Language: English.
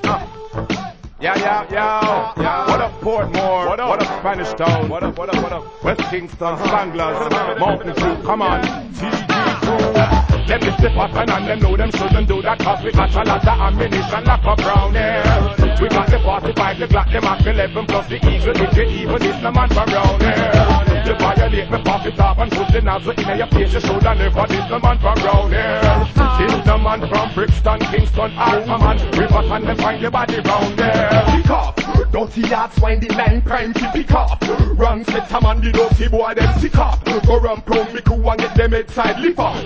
Yeah. What up, Portmore? What up, Spanish Town? What up? West Kingston, Spanglers, Mountain View, come on. TG2. Let me step up and them know them shouldn't do that, cause we got a lot of ammunition locked up round here. We got the 45, the Glock, the Mac 11 plus the Eagle, if you even is the man from round here. You violate me, pop it off and put the nozzle in your face, you should have never did the man from round here. Till the man from Brixton, Kingston, Alphaman, River and them find your body round there. Pick up, dirty yards, swine the line, prime to pick up. Run, set a man, the dirty boy, them tick up. Go run, prone, me crew and get them head side lift up.